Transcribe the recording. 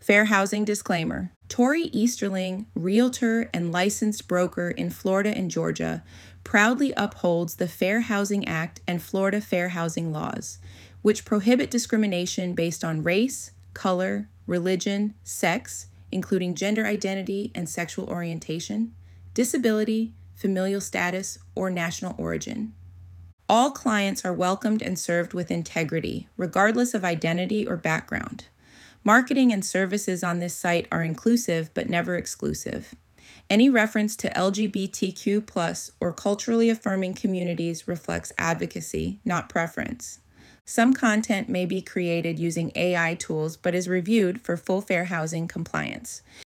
Fair housing disclaimer. Tori Easterling, realtor and licensed broker in Florida and Georgia, proudly upholds the Fair Housing Act and Florida fair housing laws, which prohibit discrimination based on race, color, religion, sex, including gender identity and sexual orientation, disability, familial status, or national origin. All clients are welcomed and served with integrity, regardless of identity or background. Marketing and services on this site are inclusive but never exclusive. Any reference to LGBTQ+ or culturally affirming communities reflects advocacy, not preference. Some content may be created using AI tools but is reviewed for full fair housing compliance.